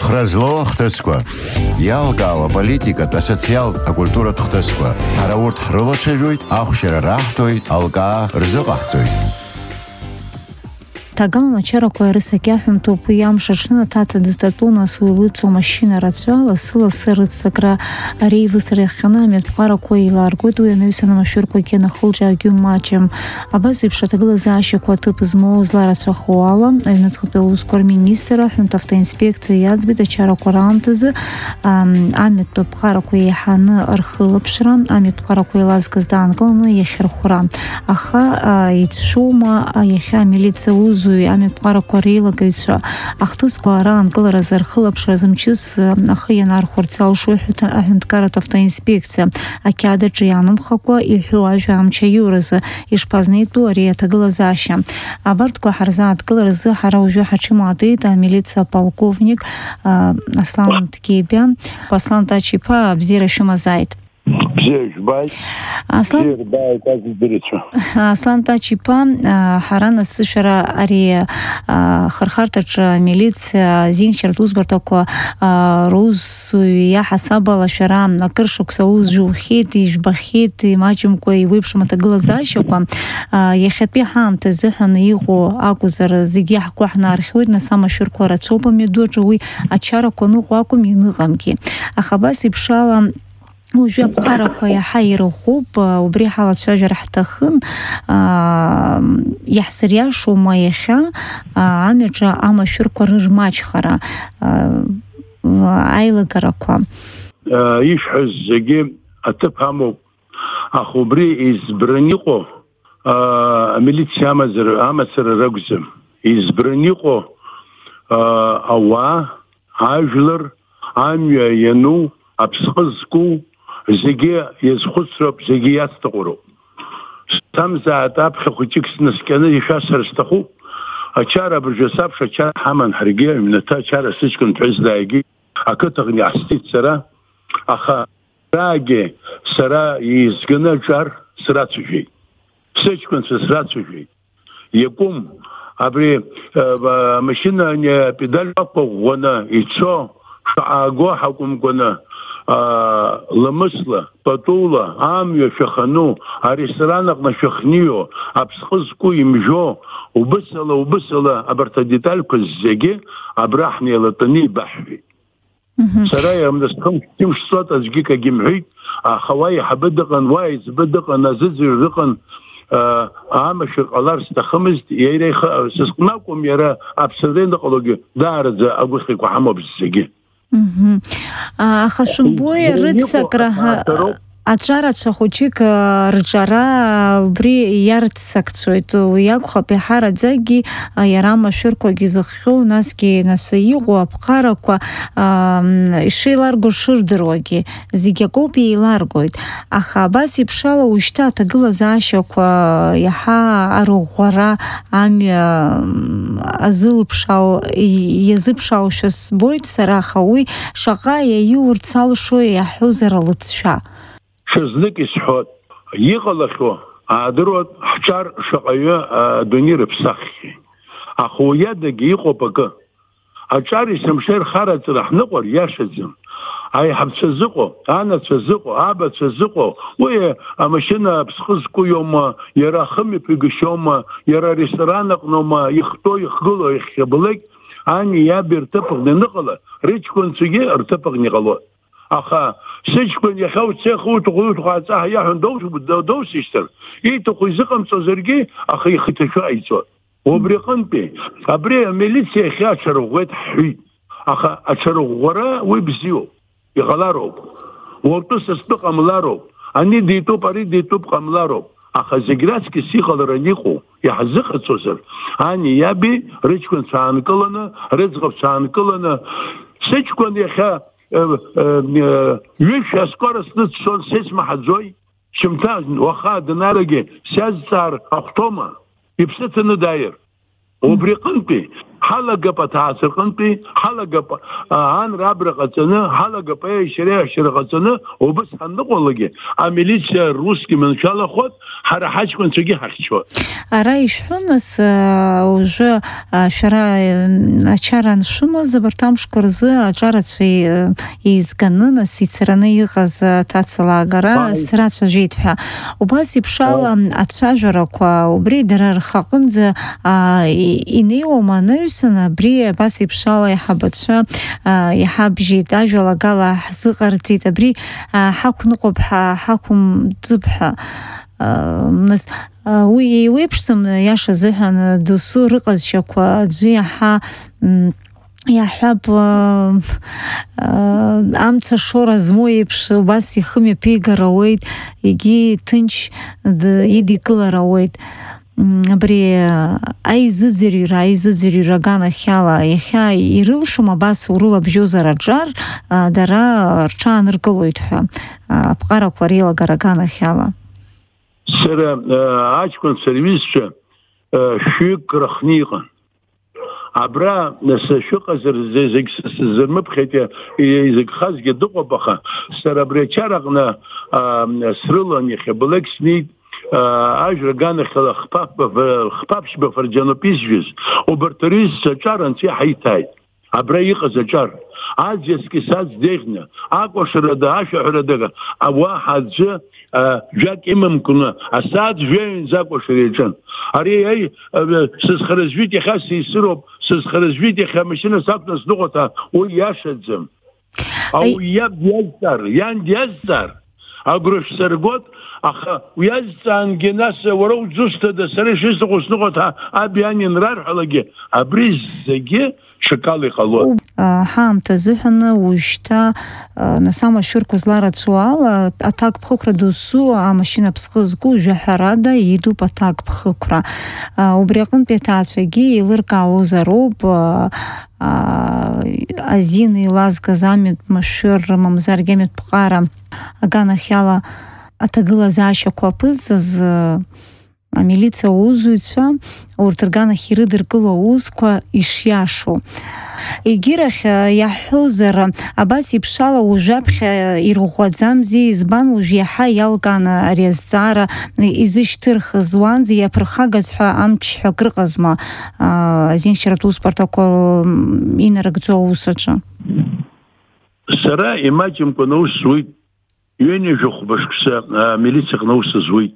Хразло хтесква. Ялгава политика та социал а культура хтесква. Араурт хролочевит, ахшера рахтоит, алга рзогахтоит. Тагална чараква рисакяхым топу ямшашна таца дистатуна суилыцу машина рацуала сыла сырыцакра рейвы сыряхханами пхараква иларгоду януйсана машурква кена хулджа гюммачем. Абазипша тагла защиква тып измо зла рацуахуала, юнацхапе ускор министра, хунтавтоинспекция язбита чараква рамтызы, амит пхараква яханы архылапшра, амит пхараква илазгаздан глана яхерхура. Аха ицшума яхя милиция узу ами пхараква рейлагаҩцәа ахҭысқәа ара анкыларазы рхылаԥшра зымчыз ахы ианаархәырцалшо аҳәынҭқарратә автоинспекциа ақьаад аҿы иаанымхакәа иҳәо ажәа амч аиуразы ишԥазнеитәу ари аҭагылазаашьа. Абарҭқәа ҳарзааҭгыларазы ҳара уажәы ҳаҽимаатит амилициа полковник Аслан Ткебиа. Аслан Тач-иԥа бзиара шәымазааит. Аслан Тач-иԥа, ҳара нас шәара ари хырхарҭаҿы милициа зинхьчаратә узбарҭақәа русуҩ иаҳасабала шәара акыр шықәса аус жәухьеит, ижәбахьеит, имаҷымкәа иуеиԥшым аҭагылазаашьақәа иахьатәи ҳаамҭа азыҳәан иҟоу акәзар зегьы ҳгәы ҳнаархьуеит, нас амашәырқәа рацәоуп амҩаду аҿы уи ачарақәа ныҟәо акәым ианыҟамгьы. Аха абас еиԥшала уажәы апҟарақәа иаҳа ирӷәӷәоуп, убри ҳалацәажәара ҳҭахын, иаҳзыриашоума иахьа амҩаҿы амашәырқәа рырмаҷхара аилагарақәа? Ишәҳәаз зегьы аҭыԥ амоуп, аха убри избраны иҟоу амилициа амацара ракәӡам. Избраны иҟоу ауаа, ажәлар, амҩа иану, аԥсҟы зку зегьы иазхәыцроуп, зегьы иацҭаҟәароуп. Сҭамзаат аԥхьа хәыҷык снаскьаны ишәасҳәар сҭахуп. Ачара абыржәы саԥш ачара ҳаман ҳаргьы, аҩнаҭа ачара сыҷкәын ԥҳәыс дааигеит, ақыҭаҟны иаҳсҭеит сара, аха раагьы сара изганы аҿар срацәажәеит. Сыҷкәынцәа срацәажәеит. Иакәым абри амашьына педаль ақәыӷәӷәаны ицо шааго ҳакәымкәаны ламысла, патула, амҩа шәахану, аресторан аҟны шәахнио, аԥсҟы зку имжәо, убысала абарҭ адетальқәа зегьы абра ҳнеилатәаны ибаҳҳәеит. Сара имшҵот аӡәгьы кагьы мҳәеит, аха уа иаҳабы дыҟан, уа еиҵбы дыҟан, азыӡырҩ дыҟан, амашәыр ҟалар сҭахымызт, иара сысҟны акәым, иара аԥсырҭа иныҟалогьы даараӡа агәыхьақәа ҳамоуп зегьы. Аха шәымбои рыццакра аҿарацәа хәыҷык рҿара убри иарццакцәоит, уи акәхап иҳараӡакгьы иара амашәырқәагьы зыхҟьоу, насгьы нас иҟоу аԥҟарақәа ишеиларго шырдыруагьы зегьы акоуп иеиларгоит. Аха абас еиԥшала уажәшьҭа аҭагылазаашьақәа иаҳа арӷәӷәара амҩа иазыԥшаауашәа збоит сара, аха уи шаҟа иаиурц алшо иаҳҳәозар алыҵшәа. Шазнык исҳәот, иҟалахьоу аадыруат ҳҿар шаҟаҩы адунеи рыԥсаххьеит. Аха уи адагьы иҟоуп акы. Аҿар есымша ирхараҵара ҳныҟәар иашаӡам. Аиҳабцәа зыҟоу, анацәа зыҟоу, абацәа зыҟоу, уи амашьына аԥсҟы зку иоума, иара ахымҩаԥ игашьоума, иара аресторан аҟноума, ихтәоу, ихгылоу, ихьабалак, ани иаби рҭыԥаҟны аныҟала, рыҷкәынцәагьы рҭыԥаҟны иҟалоит. Аха сыҷкәын иахьа уцеха уҭаху аҵаҳа иаҳәан доусишьҭыр, ииҭаху изыҟамҵозаргьы, аха ихы иҭашәо ҟаиҵоит. Убри аҟынтәи, абри амилициа иахьа аҽарӷәӷәеит ҳҳәит. Аха аҽарӷәӷәара уи бзиоуп, иҟалароуп. Уартәы састәы ҟамлароуп. Ани дитәуп, ари дитәуп ҟамлароуп. Аха зегь раҵкыс иҟалараны иҟоу, иаҳзыҟаҵозар, ани иаби рыҷкәынцәа аанкыланы, рыӡӷабцәа аанкыланы, сыҷкәын иахьа ҩышәа аскорост ныццон сеицмаҳаӡои, шьымҭа уаха даналагьы сиазҵаар ахәҭома, иԥсы ҭаны дааир. Убри аҟынтәи حلقة تعسرقنتي حلقة عن رابر قصنا حلقة بأي شريعة قصنا وبس هنقول عملية الروسي من شاء الله خد حرحاش كن تجي حكشوا رايش حنس уже شرا شما زبرتام شكرزة جارت في إزغننا سيتراني يغز تاتسلاغرا سرات جيتها وباسي بشال أتشاجرا كوا وبري درر خاقنز إنيو ما نيوسنا بري باسي بشال يحبتشا يحب جيت أجلا قالا زغرتي تبري حاكم نقب حاكم ذبح ناس ويبشتم ياش زهن دوسو رقص شكوا زيها يحب أمتى شورا زموي بش بس يخمي بيجا رويد يجي تنش يدي كلا رويد بري أي زدزري رجانا خيالا يخيا يريل شو ما بس ورولا بجوزة رجار درا رشان رقلويتها بقارا كوريلا رجانا خيالا سر عاجكن سيرفيس شيك رخنيقا عبرا نس شق زي زرمب خيتي إذا خاص جدقوا بخا سر بريتشارقنا سرلان يخبلك سنيد أجر جانا خباب شبه فرجانو بيسجز وبرتريز سجارن سي حيتاي عبرا يقزجار عاد يسكي ساز ديغنا اقوش ردا عاش ردا واحد جاك امام كنا اساد جين زاقوش ريجن اري اي سز خرجويتي خاصي سروب سز خرجويتي خمشنا ساقنس نقطه وياشدزم او يبيزر ينديزر اغروش سرغوت اخ ويزان جناس ورو زوست ده سريش قوس نقطه ابيان نرار حلقه ابريز زي شكالي قالوا حام تزهن وشتا نسامة شركو زلارة سؤال أتاك بخكرة دوسو ماشينا بسخزقو جحرادا يدو بتاك بخكرة وبريقن بيتاسوغي يلرقا وزاروب أزيني لازقا زامت مشير ممزارجامت بقارة أغانا خيالا أتاقلا زاشا كوابыз милиция узуйца уртыргана хирыдыр кыло узква ишяшу игирах яхузер абаси пшала ужапха ирухвадзамзи избан ужяха ялгана резцара изыштырх званзи япрхагазха амчха крыгазма зинчрату спартако инаргцо усача сара имачим конус суит юни жохбашкса милиция конус суит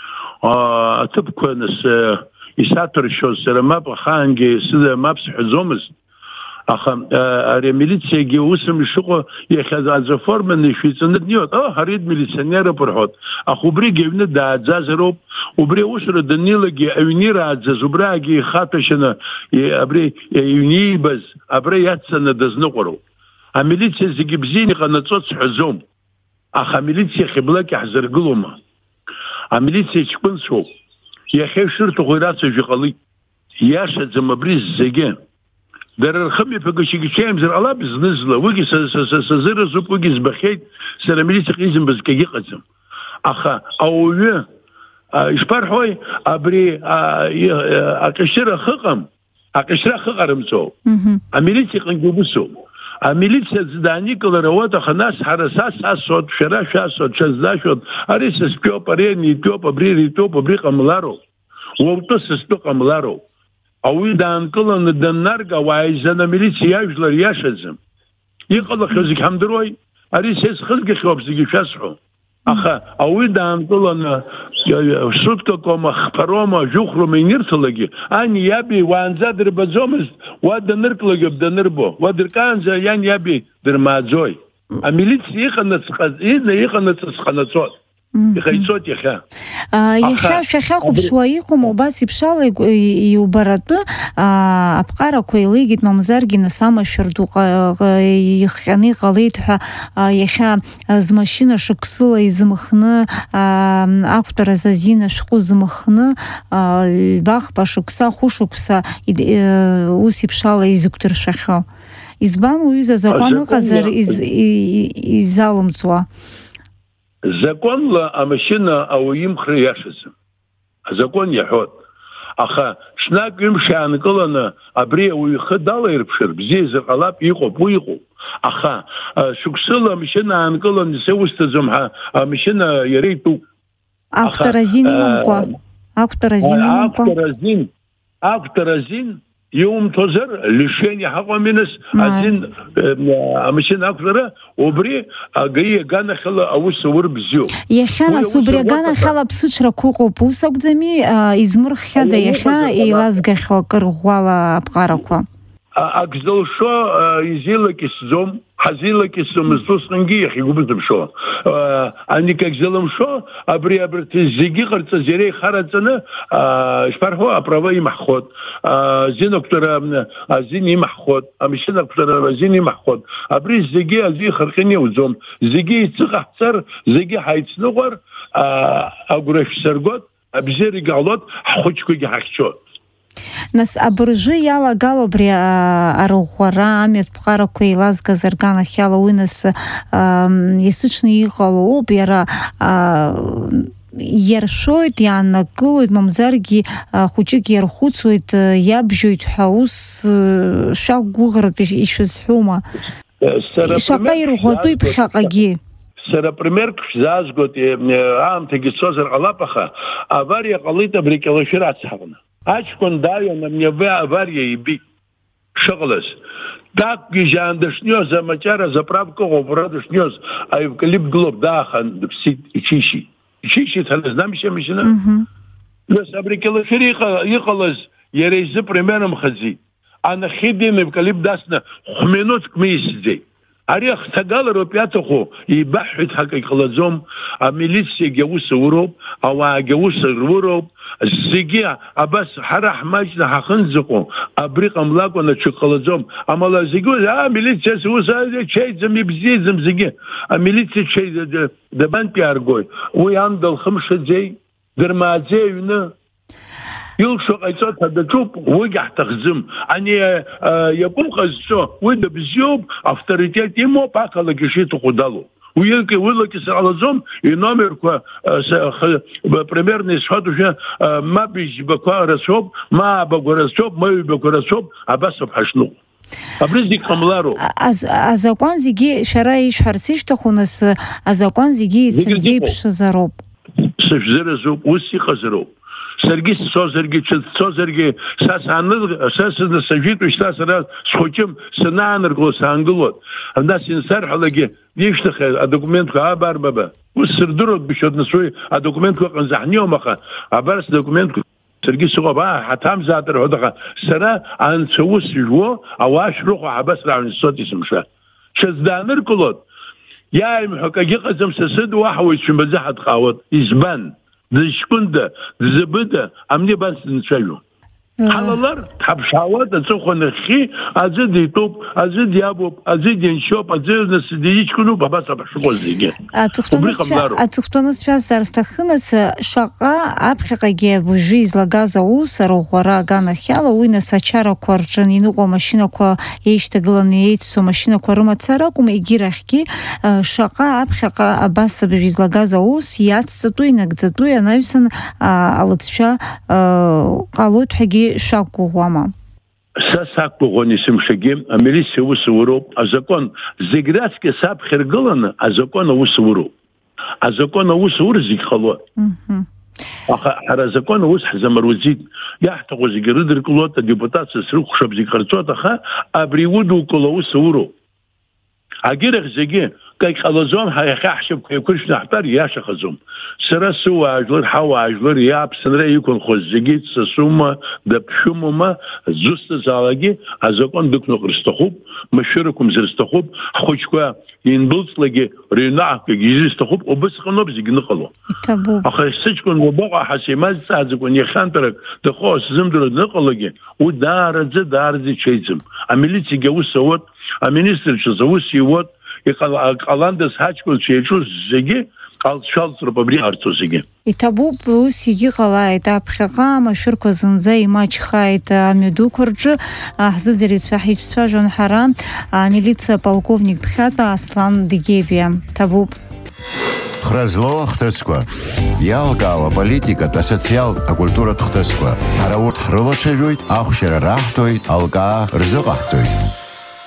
أتبكونس يساتر شو سلام بخانجي سيدا ما بسحزومز أخم ميليتسيا جي وسم الشقة يأخذ عزفور من شويتسند نيوت هريد ميليتسيانير برحوت أخو بري جيبنا دا عزازروب وبري وسر دنيلا جي أونير عزاز وبري جي خاطشنا أبري يوني بز أبري ياتسنا دزنقرو ميليتسيا زي بزيني قناتصوت سحزوم أخ ميليتسيا خبلاك يحزر قلوما ميليتسيا تكون شو يخيف شرطة غيرات جقلي ياشد زمبريز زيجان در الخمي فكشي كشيم زر الله بزنزله وجي سزر زوب وجي زبخيت سر ميليتسيا قيزم بزكي قزم أخا أو إشبار حوي أبري أكشرة خقم أكشرة خقرم سو ميليتسيا قنجوبسو ميليتسيا زداني كل روات خناس حرساس أسود شراش أسود شزاشود أريس سبيوب أريني توب أبري توب أبري قملارو ووتوس سبيوب قملارو أويدان كل ندنارجا وعايزنا ميليتسيا يجلر ياشزم يقول خزك حمدروي أريس خزك خبزك شاسحو أخا أويدان كل سوتك كم خبروما جوخرو مينيرتلقي أني يبي وانزادر بزومز ودنركلقي بدنربو ودركانزا يعني يبي درمازوي أميليتسيا يخنت سخنتصوت يخيصوت يخا يخا خب شويكم وباسي بشال يوبرد أبقارا كويليجت ممزارجنا سما شردوق يخاني غليتها يخا زماشينا شكسلا يزمخنا أكتر زازينا شقو زمخنا الباخ باشكسا خوشكسا وسي بشال يزكتر شخا إزبان ويزا زقانو قزر إزالمتوا закон ла амашина ауим хрияшизм. Закон яхот. Аха ҽнак ҩымш аанкыланы абри ауаҩ ихы далаирԥшыр бзиазар ҟалап, иҟоуп, уи иҟоуп. Аха шықәсыла амашьына аанкыланы исеусҭаӡом ҳәа амашьына иара итәуп. Ақәтәаразин имамкәа. Ақәтәаразин иумҭозар лишение ҳаҟаминас азин амашьына ақәтәара убри агаи аганахьала аус аур бзиоуп. Иахьа нас убри аганахьала ԥсыҽрақәа ыҟоуп, ус акәӡами? Измырххьада иахьа еилазгахьоу акыр ӷәӷәала аԥҟарақәа? Ак зылшо изилакьысӡом, ҳазилакьысӡомызт усҟангьы иахьигәыбзыԥшо. Ани как зылымшо, абри зегьы ҟарҵаз иара ихараҵаны ишԥарҳәо, аправа имаҳхот, зинақәтәара азин имаҳхот, амашьынақәтәара азин имаҳхот. Абри зегьы аӡәы ихарҟьаны иауӡом. Зегьы иҵыҟаҳҵар, зегьы ҳаицныҟәар, агәра шәсыргот, абзиарагьы ҟалот, ҳхәыҷқәагьы ҳахьчот. Нас абыржәы иалагало абри арӷәӷәара, амҩатә еилазгаз арганахьала, уи нас иасыҽны иҟалоуп, иара иаршоит, иааннакылоит, мамзаргьы хәыҷык иархәыцуеит, иабжьоит ҳәа ус шәақәгәыӷратәы ишәызҳәома? Шаҟа ирӷәӷәатәуп ԥхьаҟагьы. Сара примерк шәзаазгоит, аамҭагьы цозар ҟалап, аха авариа ҟалеит абри Кьалашәыр ацҳаҟны. Аҷкәын дааиуан амҩавы авариа ибит шыҟалаз. Дақәгьы жьаан дышниоз, амаҷара заправка ыҟоуп, уара дышниоз, аевкалипт гылоуп, даахан дыԥсит, иҽишьит. Иҽишьит ҳәа назнамшьа амашьына. Нас абри Кьалашәыр иҟалаз иара изы примерымхаӡеит. Анахьхьи дин евкалипт дасны хә-минуҭк меисӡеит. Ари ахҭагалароуп иаҭаху, ибаҳҳәеит ҳәа акы иҟалаӡом, амилициагьы аус ауроуп, ауаагьы аус руроуп, зегьы абас ҳара ҳмаҷны ҳахынӡаҟоу, абри ҟамлакәан аҽак ҟалаӡом. Амала зегьы амилициа ус чеиӡам, ибзиаӡам зегьы. Амилициа дабантә иааргоит? Уи ан далхымшаӡеи, дырмааӡеи аҩны. Илшо ҟаиҵоит ҳәа даҿуп, уигьы ҳҭахӡым. Ани иакәым ҟазҵо, уи дабзиоуп, авторитет имоуп, ақалақь ишиҭаху далоуп. Уилакьыс ҟалаӡом, иномерқәа примерно исҳәатәушәа, ма быжьбақәа рацәоуп, ма абагәа рацәоуп, ма ҩбақәа рацәоуп, абасоуп ҳашныҟәо. Абри зегьы ҟамлароуп. Азакәан зегьы шәара ишәҳәарц ишәҭаху, нас азакәан зегьы ицырзеиԥшызароуп. Сышәзыразоуп, ус иҟазароуп. Саргьы сцозаргьы, ҽыццозаргьы, са сажәит уажәшьҭа сара схәыҷым, санааныркыло саангылот. Нас инсарҳәалагьы ишьҭахь адокументқәа абарбаба. Ус сырдыруеит бышьот, нас уи адокументқәа ыҟаӡа ҳниом, аха абар сдокументқәа саргьы сыҟоуп, ҳаҭамзаат рҳәоит, аха сара анцәа ус ижәуо, ауаа шәрыхәа абас раҳәынҵәот есымша. Ҽаздааныркылот, иааимҳәо акагьы ыҟаӡам, са сыд уаҳа уаҩ ҳадҟаауеит. Избан? Дызҷкәында, дзабыда, амни абас дынцәажәо. Ҳалалар, дҳаԥшаауа, аҵыхәа нахьхьи, аӡәы дитәуп, аӡәы диабуп, аӡәы диншьоуп, аӡәы нас диҷкәыноуп, абас ҳаԥшыҟоу зегьы. Аҵыхәтәаны сшәазар сҭахын, нас шаҟа аԥхьаҟагьы абыржәы излагаз аус арӷәӷәара аганахьала, уи нас ачарақәа рҿы иныҟәо амашьынақәа еишьҭагыланы еиццо амашьынақәа рымацара акәым, егьирахьгьы шаҟа аԥхьаҟа абас абыржәы излагаз аус иацҵатәу, инагӡатәу, анаҩсан алыҵшәа ҟалоит ҳәагьы шәақәгәыӷуама? Са сақәгәыӷуан есымшагьы, амилициа аус ауроуп, азакон зегь раҵкьыс аԥхьа иргыланы азакон аус ауроуп. Азакон аус аур зегь ҟалоит. Аха ҳара азакон аус ҳзамаруӡит. Иаҳҭаху зегьы рыдыркылоит, адепутациа срыхәшап зегь ҟарҵоит, аха абри удукыло аус ауроуп. Агьырахь зегьы ҟалаӡом, иахьа ҳшьапқәа еиқәыршәны ҳтәар ииашахаӡом. Сара сыуаажәлар, ҳауаажәлар, иааԥсынра иқәынхоз зегьы дсасума, даԥшәымоума, зусҭазаалагьы азакон дықәныҟәар сҭахуп, машәырақәымзар сҭахуп, ҳхәыҷқәа индәылҵлагьы рыҩнаҳақәагьы изысҭахуп, убысҟаноуп зегьы ныҟало. Аха сыҷкәын уабаҟа ҳасимазҵааӡакәан иахьантәрак дахьоу сзымдыруа дныҟалагьы, уи даараӡа иҽеиӡам. Амилициагьы аус ауот, аминистрцәа аус иуот, иҟаландаз ҳаҷкәынцәа еиҿу зегьы ҟалҵшәалҵроуп абри ҟарҵо зегьы. Иҭабуп, ус егьыҟалааит, аԥхьаҟа амашәырқәа зынӡа имаҷхааит амҩадуқәа рҿы. Ҳзыӡырҩцәа ҳицәцәажәон ҳара амилициа полковник ԥхьатәа Аслан Дегебиа. Ҭабуп. Хразло хтысква. Ялгала политика та социал культура хтысква. Ара урт хрылачыруйт, ахшера рахтуйт, алга рзыгахтуйт.